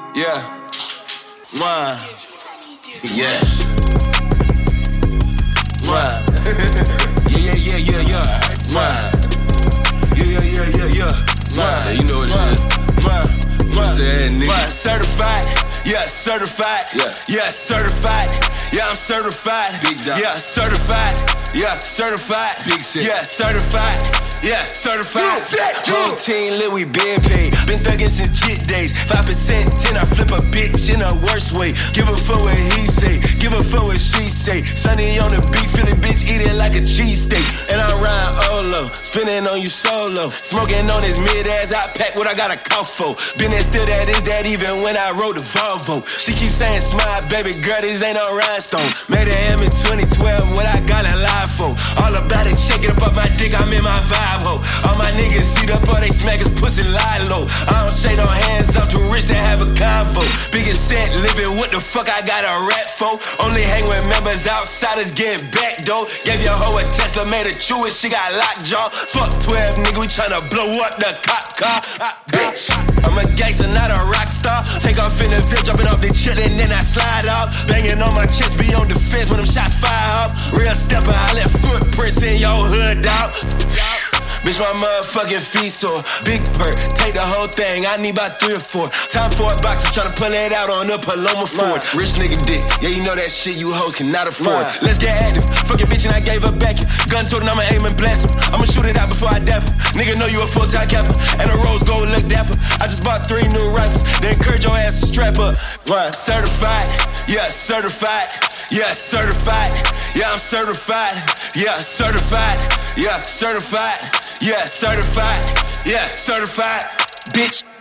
Yeah. Mwah. Yes. Mwah. Yeah. Mwah. Yeah. Mwah. Yeah, you know what it is. Mwah. Certified. Yeah, certified. Yeah, certified. Yeah, I'm certified. Big dog. Yeah, certified. Yeah, certified. Big shit. Yeah, certified. Yeah, certified. Whole team lit, we been paid. Been thuggin' since jit days. 5%, 10, I flip a bitch in a worse way. Give a fuck what he say. Give a fuck what she say. Sunny on the beat, Philly bitch, eat it like a cheesesteak. And I ride Olo, spinning on you solo. Smoking on his mid-ass, I pack what I got a cough for. Been there still, that is that even when I rode the Volvo. She keeps saying smile, baby girl, these ain't no rhinestones. Made a M in 2012, what I got a live for. All about it, shake it up my dick, I'm in my vibe, ho. All my niggas seat up, all they smack his pussy lie low. I don't shake no hands, I'm too rich to have a convo. Biggest set living, what the fuck I got a rap for? Only hang with members, outsiders getting back though. Gave your hoe a Tesla, made her chew it, she got lockjaw. Fuck 12 nigga, we tryna blow up the cop car. Bitch, I'm a gangster, not a rock star. Take off in the field, jumping off the chill and then I slide off. Banging on my chest, be on defense when them shots fire off. Real stepper, I left footprints in your hood, dawg. Bitch, my motherfucking feet sore. Big perk, take the whole thing, I need about 3 or 4. Time for a box, I'm tryna pull it out on the Paloma Ford. Rich nigga dick, yeah, you know that shit you hoes cannot afford. Let's get active, fuck your bitch and I gave her back. Gun told him I'ma aim and blast him. I'ma shoot it out before I dap him. Nigga know you a full-time capper, and the rose gold look dapper. I just bought 3 new rifles, they encourage your ass to strap up. Certified, yeah, certified. Yeah, certified. Yeah, I'm certified. Yeah, certified. Yeah, certified. Yeah, certified. Yeah, certified. Bitch.